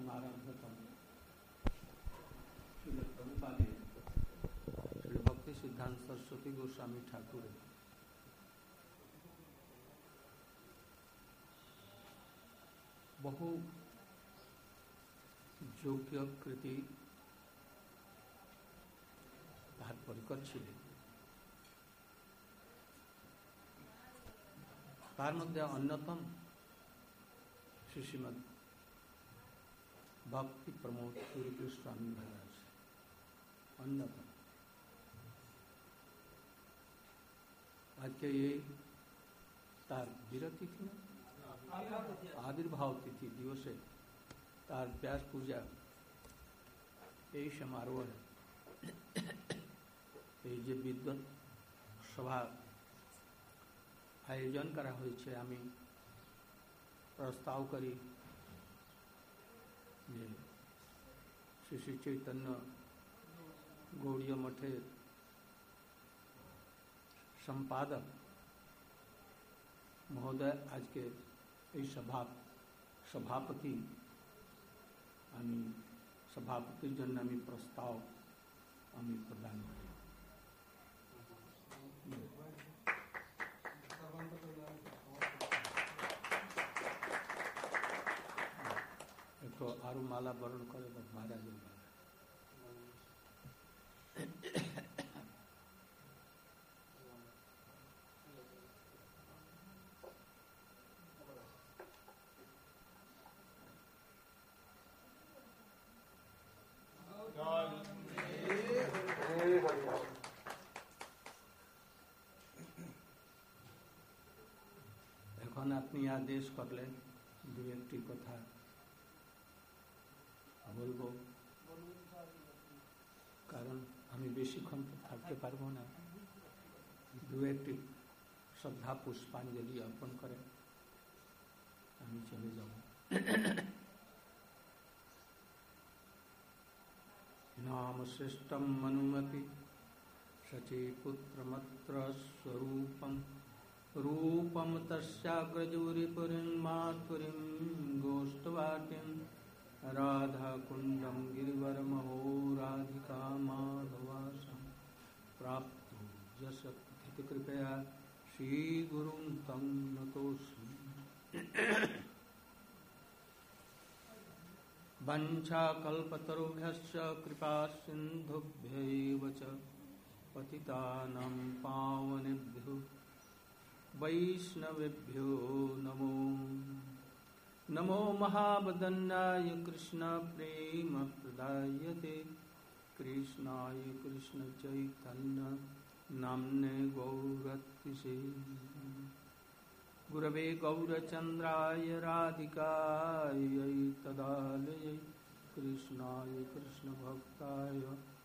समारंभतम श्रील प्रभुपादे श्री भक्ति सिद्धांत सरस्वती गोस्वामी ठाकुर बहु যোগ্য কৃতি তাহার পরিকর ছিলেন। তার মধ্যে অন্যতম শ্রীমদ भक्ति प्रमोद सूर्य स्वामी महाराज अन्यतम। आज के ये तार विरति थी ना, आविर्भाव तिथि दिवसे तार व्यास पूजा यही समारोह है। এই যে বিদ্বৎ সভা আয়োজন করা হয়েছে, আমি প্রস্তাব করি যে শ্রী শ্রী চৈতন্য গৌড়ীয় মঠের সম্পাদক মহোদয় আজকে এই সভাপতি, আমি সভাপতির জন্য আমি প্রস্তাব আমি প্রদান করি। तो आरु माला वर्ण करे तो महाराज এখন আপনি আদেশ করলেন দু একটি কথা বলবো, কারণ আমি বেশিক্ষণ তো থাকতে পারবো না। দু একটি শ্রদ্ধা পুষ্পাঞ্জলি অর্পণ করে আমি চলে যাব। নাম শ্রেষ্ঠম মনুমতি সচি পুত্রমত্র স্বরূপম रूपम तस्याग्रजूरि पुरीं माथुरीं गोष्ठवाटिं राधा कुंडम गिरिवरमहो राधिका माधवासं प्राप्तो यश कथित कृपया श्री गुरुं तं नतोऽस्मि। वंशाकल्पतरुभ्यश्च कृपा सिन्धुभ्यैव च पतितानां पावनेभ्यो वैष्णवेभ्यो नमो नमो महावदन्नाय कृष्ण प्रेम प्रदायते कृष्णाय कृष्ण चैतन्य नाम्ने गौरतिसे गुरवे गौरचन्द्राय राधिकायै तदालयै कृष्णाय कृष्ण भक्ताय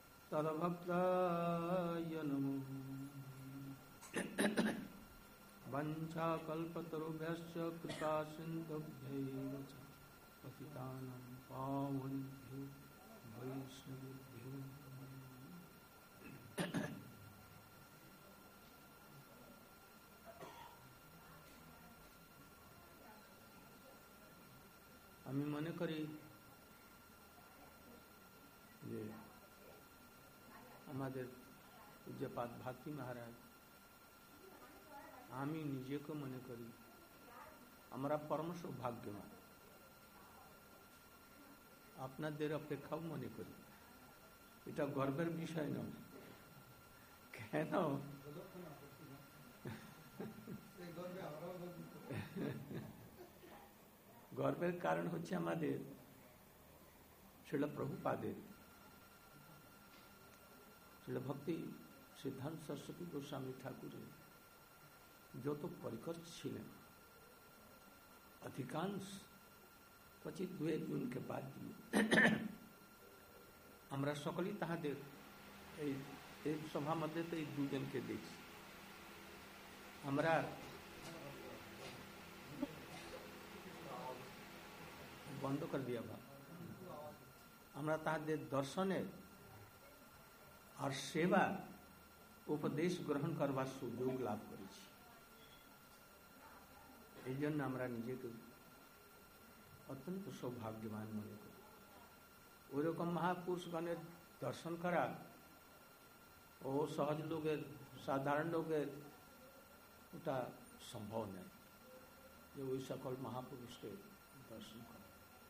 तद्भक्ताय नमो। वंशाकल्पतरुभ्यश्च कृपा सिन्धुभ्यैव च पतितानां पावनेभ्यो वैष्णवेभ्यो। আমি মনে করি যে আমাদের পূজ্যপাদ ভারতী মহারাজ, আমি নিজেকে মনে করি আমরা পরম সৌভাগ্যবান। আপনাদের অপেক্ষাও মনে করি, এটা গর্বের বিষয় নয়। কেন? গর্বের কারণ হচ্ছে আমাদের শ্রীল প্রভুপাদের, শ্রীল ভক্তি সিদ্ধান্ত সরস্বতী গোস্বামী ঠাকুরের যত পরিকর ছিলেন, अधिकांश क्वचित दो एक उनके बाद दिए আমরা সকলেই তাহাদের এই সভা মধ্যে তো এই দুজনকে দেখছি। আমরা বন্ধ করে দিয়া ভাব, আমরা তাহাদের দর্শনের আর সেবা উপদেশ গ্রহণ করবার সুযোগ লাভ করেছি। এই জন্য আমরা নিজেকে অত্যন্ত সৌভাগ্যবান মনে করি। ওই রকম মহাপুরুষগণের দর্শন করা ও সহজ লোকের, সাধারণ লোকের ওটা সম্ভব নয় যে ওই সকল মহাপুরুষকে দর্শন করা।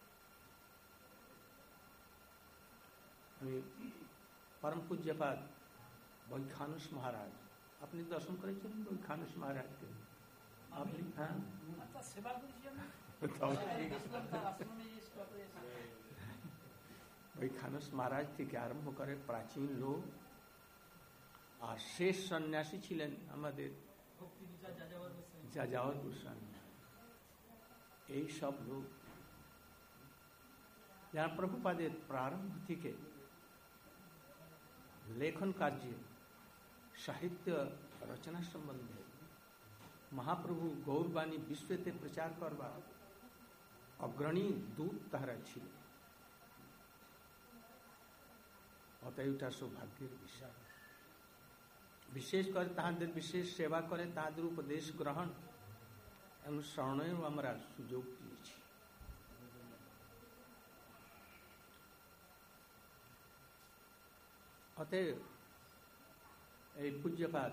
আমি परम पूज्यपाद वैखानस महाराज, আপনি দর্শন করেছেন वैखानस महाराजকে? আপনি? হ্যাঁ, वैखानस महाराज থেকে আরম্ভ করে প্রাচীন লোক আর শেষ সন্ন্যাসী ছিলেন আমাদের যাযাবর গোস্বামী। এই সব লোক যারা প্রভুপাদের প্রারম্ভ থেকে लेखन कार्य, साहित्य रचना संबंधी महाप्रभु गौरवाणी विश्वते प्रचार करवा अग्रणी दूत तारा छिलेन। अतएवटा सौभाग्येर विषय। विशेष कर ताहादेर विशेष सेवा करे, ताहादेर उपदेश ग्रहण एवं श्रवणेर आमरा सुयोग पेয়েছি। অতএব এই পূজ্যপাদ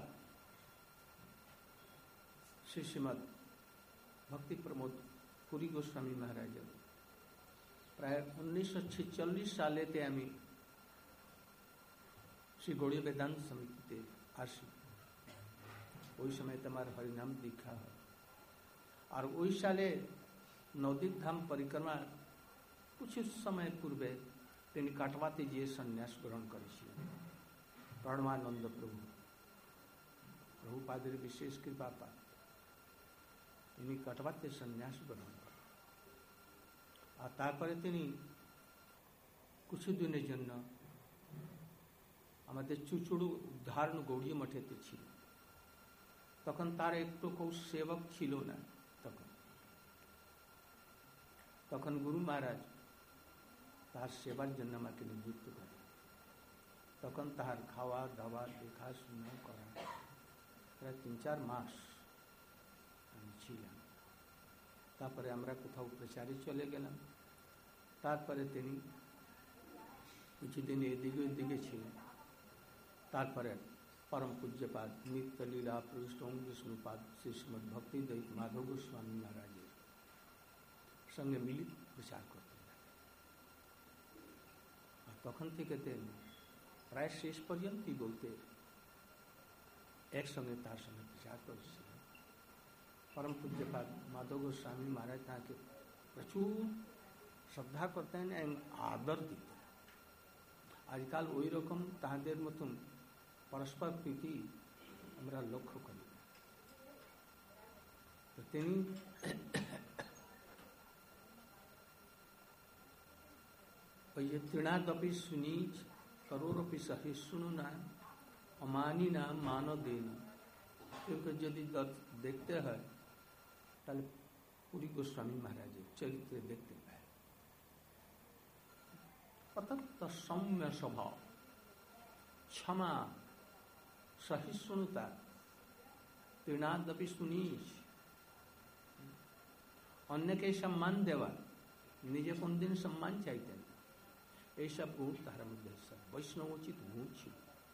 শ্রী শ্রীমৎ ভক্তি প্রমোদ পুরী গোস্বামী মহারাজের প্রায় 1946 সালেতে আমি শ্রী গৌড়ীয় বেদান্ত সমিতিতে আসি। ওই সময় আমার হরিনাম দীক্ষা হয়। আর ওই সালে নবদ্বীপ ধাম পরিক্রমা কিছু সময় পূর্বে তিনি কাটওয়াতে গিয়ে সন্ন্যাস গ্রহণ করেছিলেন। परमानंद प्रभु प्रभुपादेर विशेष कृपा पा তিনি কাটওয়াতে সন্ন্যাস গ্রহণ করেন। আর তারপরে তিনি কিছুদিনের জন্য আমাদের চুচুড়ু উদ্ধারণ গৌড়ীয় মঠেতে ছিলেন। তখন তার একটু কেউ সেবক ছিল না। তখন গুরু মহারাজ তার সেবার জন্য আমাকে নিযুক্ত করেন। তখন তাহার খাওয়া দাওয়া দেখা শোনা করা প্রায় 3-4 মাস আমি ছিলাম। তারপরে আমরা কোথাও প্রচারে চলে গেলাম। তারপরে তিনি কিছুদিন এদিকে ওদিকে ছিলেন। তারপরে परम पूज्यपाद नित्य लीला प्रविष्ट ओम विष्णुपाद श्री श्रीमद भक्ति दैत माधव गोस्वामी महाराज संगे मिलित प्रचार करते तखन থেকে প্রায় শেষ পর্যন্তই বলতে একসঙ্গে তার সঙ্গে প্রচার করেছিলেন। परम पूज्यपाद माधव गोस्वामी महाराज তাকে প্রচুর শ্রদ্ধা করতেন এবং আদর দিতেন। আজকাল ওই রকম তাহাদের মতন परस्पर प्रीति আমরা লক্ষ্য করি। তো তিনি ওই যে তৃণাদপি সুনীচ करोरपि सहिष्णु ना अमानी ना मानो देना, क्योंकि यदि देखते हैं ताले पुरी गोस्वामी महाराज चरित्र देखते हैं। अत्यंत सौम्य स्वभाव, क्षमा, सहिष्णुता, तृणादपि सुनीच, अन्य के सम्मान देवा, निजे कोन दिन सम्मान चाहते हैं। এই সব গুণ তার মধ্যে বৈষ্ণবোচিত গুণ ছিল।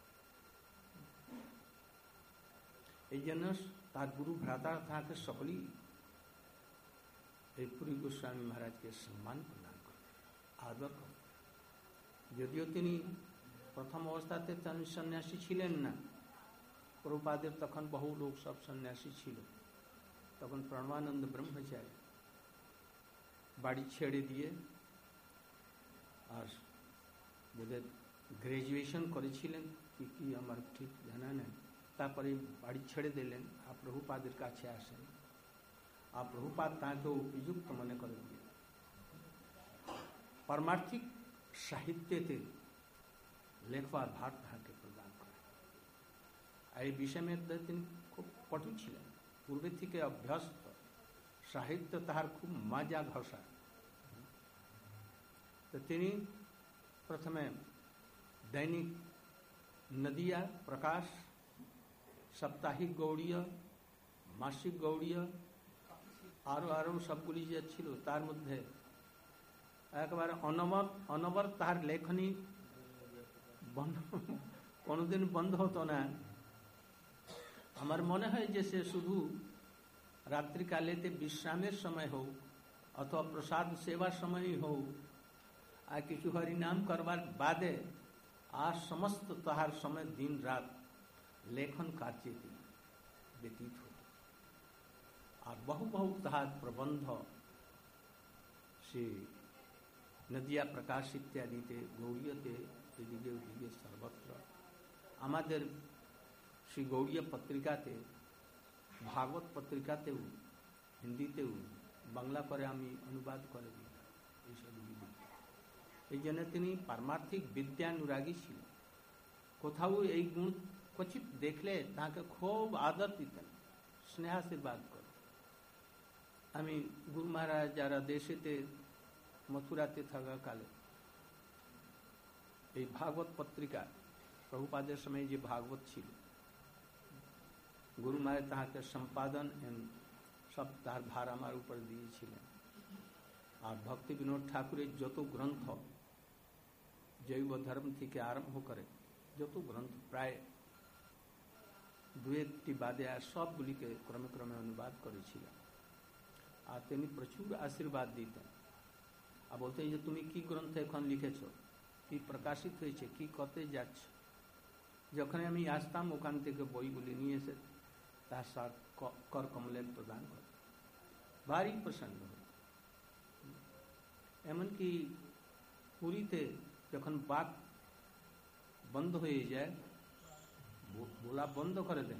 এই জন্য তার গুরু ভ্রাতা তাকে সকলেই এই পুরী গোস্বামী মহারাজকে সম্মান প্রদান করতেন, আদর করতেন। যদিও তিনি প্রথম অবস্থাতে সন্ন্যাসী ছিলেন না, প্রভুপাদের তখন বহু লোক সব সন্ন্যাসী ছিল। তখন পরমানন্দ ব্রহ্মচারী বাড়ি ছেড়ে দিয়ে আর বোধহয় গ্রাজুয়েশন করেছিলেন কি আমার ঠিক জানা নেই। তারপরে বাড়ি ছেড়ে দিলেন আর প্রভুপাদের কাছে আসেন। আর প্রভুপাদ তাকে উপযুক্ত মনে করে দিয়ে পারমার্থিক সাহিত্যতে লেখবার ভার তাকে প্রদান করেন। আর এই বিষয়ে তিনি খুব পটু ছিলেন, পূর্বে থেকে অভ্যস্ত। সাহিত্য তাহার খুব মজা ঘষা। তো তিনি प्रथमे दैनिक नदिया प्रकाश, साप्ताहिक गौड़ीय, मासिक गौड़ीय आरो सबगुली जे छिलो तार मध्य একবার অনবর তাহার লেখনী কোনোদিন বন্ধ হতো না। আমার মনে হয় যে সে শুধু রাত্রিকালেতে বিশ্রামের সময় হোক অথবা প্রসাদ সেবার সময়ই হোক আর কিছু হরিনাম করবার বাদে আর সমস্ত তাহার সময় দিন রাত লেখন কার্যে ব্যতীত হতো। আর বহু বহু তাহার প্রবন্ধ সে নদিয়া প্রকাশ ইত্যাদিতে, গৌড়ীয়তে, এদিকে ওদিকে সর্বত্র, আমাদের শ্রী গৌড়ীয় পত্রিকাতে, ভাগবত পত্রিকাতেও, হিন্দিতেও, বাংলা করে আমি অনুবাদ করে দিতাম এইসব লিখতাম। এই জন্য তিনি পারমার্থিক বিদ্যানুরাগী ছিলেন। কোথাও এই গুণ ক্বচিত দেখলে তাকে খুব আদর দিতেন, স্নেহাশীর্বাদ করে। আমি গুরু মহারাজ যারা দেশেতে মথুরাতে থাকাকালে এই ভাগবত পত্রিকা প্রভুপাদের সময় যে ভাগবত ছিল, গুরু মহারাজ তাহাকে সম্পাদন সব তার ভার আমার উপর দিয়েছিলেন। আর ভক্তি বিনোদ ঠাকুরের যত গ্রন্থ, জৈব ধর্ম থেকে আরম্ভ করে যত গ্রন্থ, প্রায় দুয়েকটি বাদে আর সবগুলিকে ক্রমে ক্রমে অনুবাদ করেছিলেন। আর তিনি প্রচুর আশীর্বাদ দিতেন আর বলতেন যে তুমি কি গ্রন্থ এখন লিখেছ, কি প্রকাশিত হয়েছে, কি করতে যাচ্ছ। যখন আমি আসতাম ওখান থেকে বইগুলি নিয়ে এসে তার সাথ কর কমলে প্রদান করে ভারী প্রসন্ন হত। এমনকি পুরীতে যখন বাক বন্ধ হয়ে যায়, বলা বন্ধ করে দেন,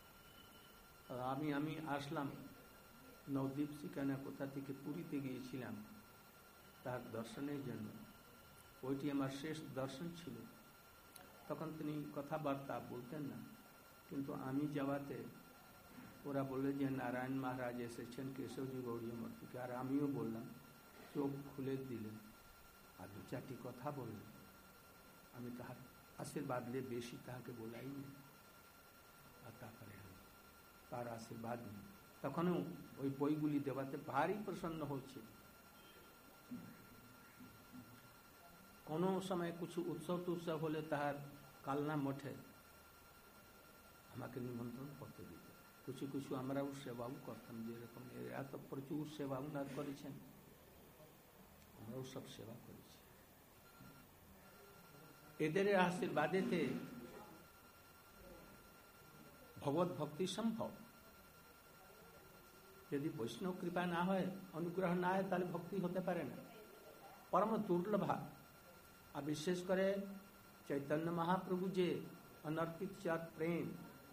আমি আসলাম নবদ্বীপ শিকানা কোথা থেকে পুরীতে গিয়েছিলাম তার দর্শনের জন্য। ওইটি আমার শেষ দর্শন ছিল। তখন তিনি কথাবার্তা বলতেন না, কিন্তু আমি যাওয়াতে ওরা বললে যে নারায়ণ মহারাজ এসেছেন কেশবজি গৌড়ীয় মঠ থেকে। আর আমিও বললাম, চোখ খুলে দিলেন আর দু চারটি কথা বললেন। আমি তাহার আশীর্বাদ নিয়ে বেশি তাহাকে বলাইনি। আর তারপরে আমি তার আশীর্বাদ নিই। তখনও ওই বইগুলি দেওয়াতে ভারী প্রসন্ন হচ্ছে। কোনো সময় কিছু উৎসব টুৎসব হলে তাহার কালনা মঠে আমাকে নিমন্ত্রণ করতে দিত। কিছু কিছু আমরাও সেবাও করতাম, যেরকম এত প্রচুর সেবা উনার করেছেন, আমরাও সব সেবা করেছি। এদের আশীর্বাদেতে ভগবত ভক্তি সম্ভব। যদি বৈষ্ণব কৃপা না হয়, অনুগ্রহ না হয়, তাহলে ভক্তি হতে পারে না, পরম দুর্লভা। আর বিশেষ করে চৈতন্য মহাপ্রভু যে অনর্পিত প্রেম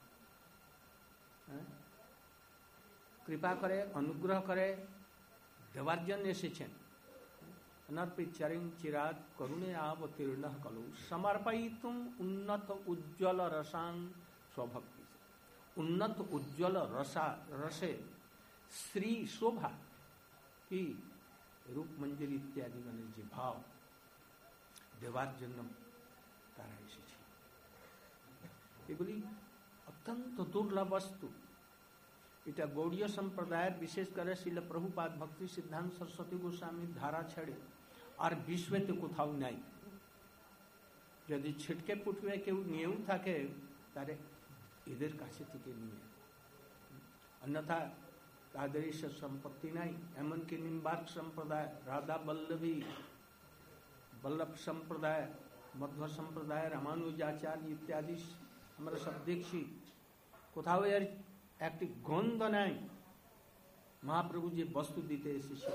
কৃপা করে, অনুগ্রহ করে দেওয়ার জন্য এসেছেন। অনর্পিত চরিং চিরাত করুণে অবতীর্ণ কলু সমর্পয়িতুম উন্নত উজ্জ্বল রসান স্বভক্তি। উন্নত উজ্জ্বল রসে শ্রী শোভা কি রূপ মঞ্জরি ইত্যাদি মানে যে ভাব দেওয়ার জন্য তারা এসেছে। এগুলি অত্যন্ত দুর্লভ বস্তু। এটা গৌড়ীয় সম্প্রদায়ের, বিশেষ করে শিল প্রভুপাদ ভক্তি সিদ্ধান্ত সরস্বতী গোস্বামীর ধারা ছেড়ে আর বিশ্বতে কোথাও নাই। যদি ছিটকে পুটকে কেউ নিয়েও থাকে তারে এদের কাছে থেকে নিয়ে, অন্যথা তাদের সম্পত্তি নাই। এমনকি নিম্বার্ক সম্প্রদায়, রাধা বল্লভ সম্প্রদায়, মধ্ব সম্প্রদায়, রামানুজাচার্য ইত্যাদি আমরা সব দেখছি, কোথাও এর একটি গন্ধ নাই মহাপ্রভু যে বস্তু দিতে এসেছে।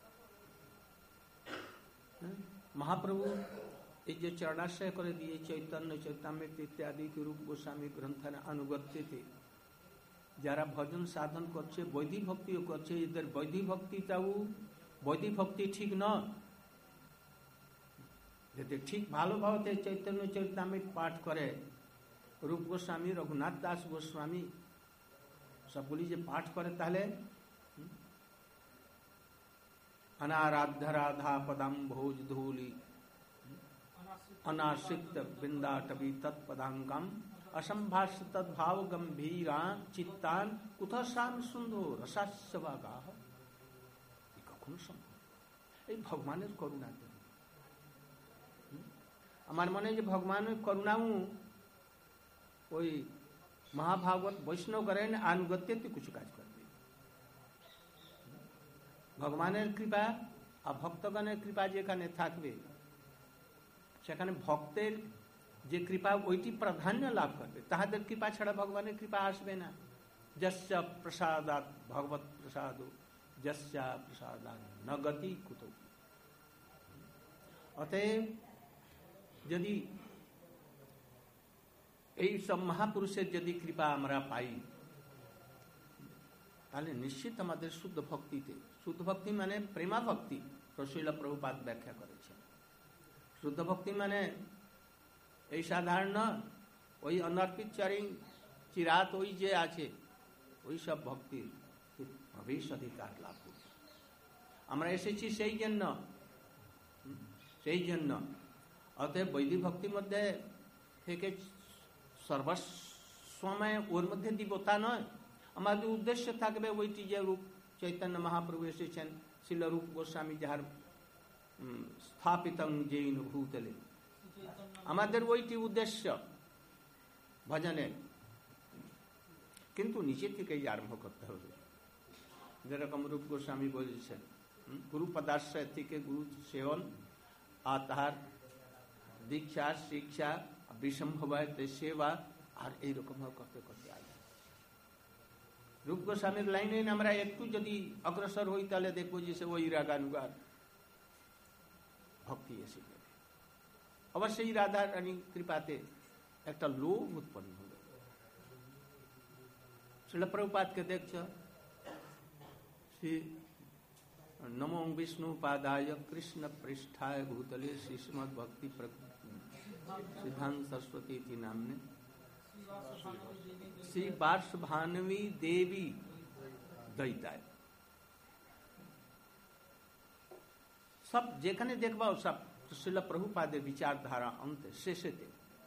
মহাপ্রভু এই যে চরণাশ্রয় করে দিয়ে চৈতন্য চৈতামৃত ইত্যাদি রূপ গোস্বামী গ্রন্থের অনুগত্যতে যারা ভজন সাধন করছে, বৈদিক ভক্তিও করছে, এদের বৈদিক ভক্তিটাও বৈদিক ভক্তি ঠিক নয়। যদি ঠিক ভালোভাবে চৈতন্য চৈতামৃত পাঠ করে, রূপ গোস্বামী, রঘুনাথ দাস গোস্বামী সবগুলি যে পাঠ করে, তাহলে অনারাধ্য রাধা পদম ভোজ ধূলি अनाश्रित बिंदाटवी तत्पदांगम असंभाष्य तद्भाव गंभीरान चित्तान कुतः शाम सुंदो रसास्यवागाह। কখনো সম্ভব এই ভগবানের করুণাতে আমার মনে যে ভগবানের করুণাও ওই মহাভাগবত বৈষ্ণব করেন আনুগত্যতে কিছু কাজ করবে। ভগবানের কৃপা আর ভক্তগণের কৃপা যেখানে থাকবে সেখানে ভক্তের যে কৃপা ওইটি প্রাধান্য লাভ করবে, তাহাদের কৃপা ছাড়া ভগবানের কৃপা আসবে না। যস্য প্রসাদাৎ ভগবত প্রসাদ যস্য প্রসাদাৎ ন গতি কুতো। অতএব যদি এই সব মহাপুরুষের যদি কৃপা আমরা পাই তাহলে নিশ্চিত আমাদের শুদ্ধ ভক্তিতে, শুদ্ধ ভক্তি মানে প্রেমা ভক্তি, শ্রীল প্রভুপাদ ব্যাখ্যা করেছেন। শুদ্ধ ভক্তি মানে এই সাধারণ ওই অনর্পিত চারিং চিরাত ওই যে আছে ওই সব ভক্তির ভবিষ্যধিকার লাভ করবে। আমরা এসেছি সেই জন্য অতএব বৈদিক ভক্তির মধ্যে থেকে সর্বসময় ওর মধ্যে দিব তা নয়। আমাদের উদ্দেশ্য থাকবে ওইটি যে রূপ চৈতন্য মহাপ্রভু এসেছেন, শিল রূপ গোস্বামী যাহার স্থাপিত জৈন ভূতলে, আমাদের ওইটি উদ্দেশ্য ভজনের। কিন্তু নিচে থেকেই আরম্ভ করতে হবে। যেরকম রূপ গোস্বামী বলেছেন, গুরু পদাশ্রয় থেকে গুরু সেবন আর তাহার দীক্ষা শিক্ষা বিসম্ভবায়তে সেবা আর এইরকম করতে করতে আসবে। রূপ গোস্বামীর লাইনে আমরা একটু যদি অগ্রসর হই তাহলে দেখবো যে সে ওই রাগানুগার ভক্তি এসে যাবে। অবশ্যই রাধা রানী কৃপাতে একটা লোভ উৎপন্ন হবে। শ্রীল প্রভুপাদকে দেখছ, শ্রী নমো বিষ্ণু পাদায় কৃষ্ণ পৃষ্ঠায় ভূতলে শ্রীমদ ভক্তি सिद्धांत सरस्वती थी नामने श्री पार्श्वभानवी देवी दैताय सब जेखने देखबा सब श्रील प्रभुपादे विचारधारा अंत शेषेते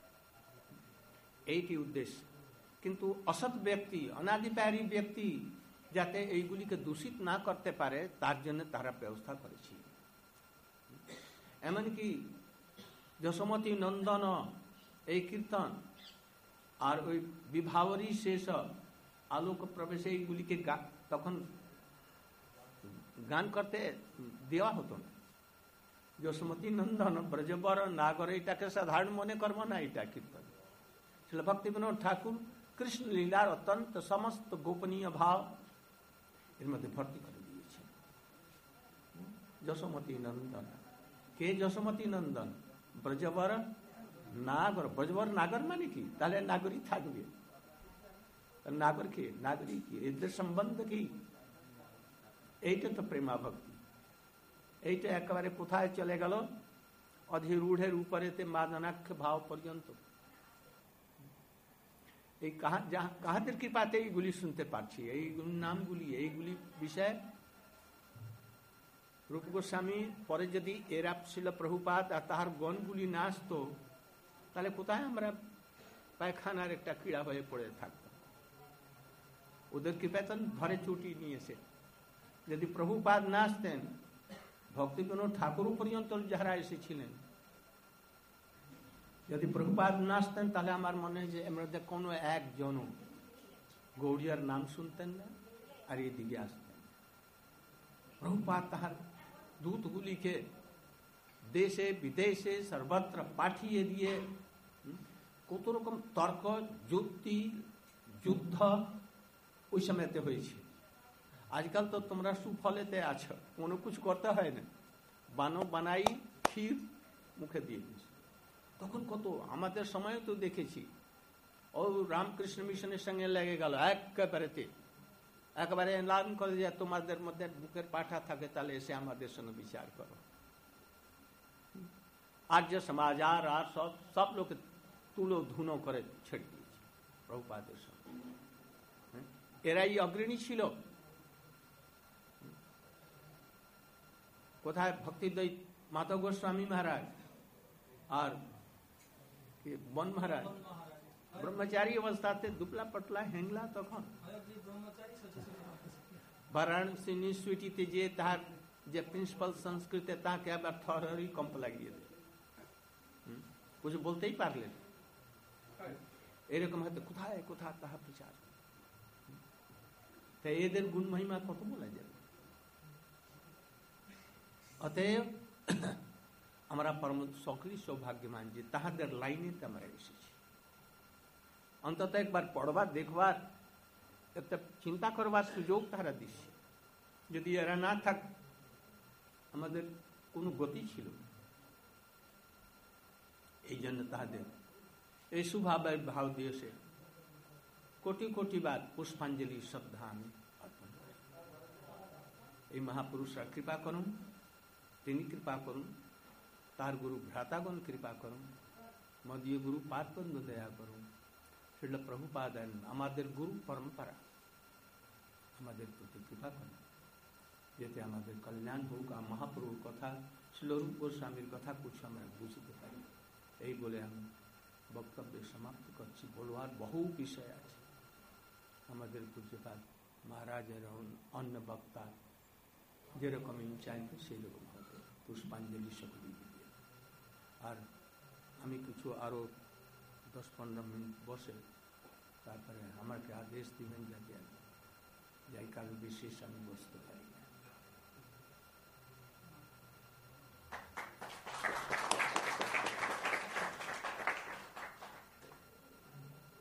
এইটি উদ্দেশ্য। কিন্তু অসৎ ব্যক্তি অনাদিকারী ব্যক্তি যাতে এইগুলিকে দূষিত না করতে পারে তার জন্য তারা ব্যবস্থা করেছি। এমনকি যশোমতী নন্দন এই কীর্তন আর ওই বিভাবরী শেষ আলোক প্রবেশ এইগুলিকে তখন গান করতে দেওয়া হতো না। যশোমতী নন্দন ব্রজবর নাগর এটাকে সাধারণ মনে করবো না, এটা কীর্তন। শিল ভক্তি বিনোদ ঠাকুর কৃষ্ণ লীলার অত্যন্ত সমস্ত গোপনীয় ভাব এর মধ্যে ভর্তি করে দিয়েছে। যশোমতী নন্দন কে? যশোমতী নন্দন ব্রজবর নাগর। ব্রজবর নাগর মানে কি? তাহলে নাগরী থাকবে। নাগর কে? নাগরী কি? এদের সম্বন্ধ কি? এইটা তো প্রেমা ভক্তি। এইটা একেবারে কোথায় চলে গেল? অধিরূঢ়ের উপরেতে মাদনাক্ষ ভাব পর্যন্ত। এই কাহাদের কৃপাতে এইগুলি শুনতে পাচ্ছি, এই নামগুলি, এইগুলি বিষয়ে রূপ গোস্বামী পরে যদি এরা ছিল প্রভুপাদ আর তাহার গণগুলি না আসতো তাহলে কোথায় আমরা পায়খানার একটা ক্রীড়া হয়ে পড়ে থাকতাম। ওদের কৃপায় ধরে ছুটি নিয়েছে। যদি প্রভুপাদ না আসতেন, ভক্তি বিনোদ ঠাকুর পর্যন্ত যারা এসেছিলেন, যদি প্রভুপাদ না আসতেন তাহলে আমার মনে হয় যে এর মধ্যে কোনো একজন গৌড়িয়ার নাম শুনতেন না আর এদিকে আসতেন। প্রভুপাদ তাহার দূতগুলিকে দেশে বিদেশে সর্বত্র পাঠিয়ে দিয়ে কত রকম তর্ক যুক্তি যুদ্ধ ওই সময়তে হয়েছে। আজকাল তো তোমরা সুফলেতে আছো, কোনো কিছু করতে হয় না, বানো বানাই ক্ষীর মুখে দিয়ে দিয়েছে। তখন কত আমাদের সময় তো দেখেছি, ও রামকৃষ্ণ মিশনের সঙ্গে লেগে গেল একেবারে এলান করে যে তোমাদের মধ্যে বুকের পাঠা থাকে তাহলে এসে আমাদের সঙ্গে বিচার করো। আর্য সমাজ আর সব লোক তুলো ধুনো করে ছেড়ে দিয়েছে প্রভুপাদের সঙ্গে। এরাই অগ্রণী ছিল। কোথায় ভক্তিদ্বৈত মাধব গোস্বামী মহারাজ আর বন মহারাজ ব্রহ্মচারী অবস্থাতে দুবলা পটলা হেংলা। তখন বারাণসী ইউনিভার্সিটিতে যে তাহার যে প্রিন্সিপাল সংস্কৃতে তাকে আবার থরহরি কম্প লাগিয়ে দেয়, কিছু বলতেই পারলেন। এরকম হয়তো কোথায় কোথায় তাহা বিচার। তাই এদের গুণ মহিমা কত বলা যাবে। অতএব আমরা পরম সকলই সৌভাগ্যমান যে তাহাদের লাইনেতে আমরা এসেছি। অন্তত একবার পড়বার দেখবার একটা চিন্তা করবার সুযোগ তারা দিচ্ছে। যদি এরা না থাক আমাদের কোনো গতি ছিল। এই জন্য তাহাদের এই সুভাবের ভাব দিয়েছে কোটি কোটি বার পুষ্পাঞ্জলি শ্রদ্ধা আমি অর্পণ করি। এই মহাপুরুষরা কৃপা করুন, তিনি কৃপা করুন, তার গুরু ভ্রাতাগণ কৃপা করুন, মদীয় গুরু পাদপদ্ম দয়া করুন। শ্রীল প্রভুপাদ আমাদের গুরু পরম্পরা আমাদের প্রতি কৃপা করুন, যাতে আমাদের কল্যাণ হোক। আর মহাপ্রভুর কথা, শ্রীলরূপ গোস্বামীর কথা কিছু আমরা বুঝতে পারি। এই বলে আমি বক্তব্য সমাপ্ত করছি। বলবার বহু বিষয় আছে। আমাদের পূজ্যপাদ মহারাজের অন্য বক্তা যেরকম চাইবে সেই রকম হবে। পুষ্পাঞ্জলি সকলেই দিয়ে। আর আমি কিছু আরো 10-15 মিনিট বসে তারপরে আমাকে আদেশ দিবেন যাতে যাই কারো বিশেষ আমি বসতে পারি।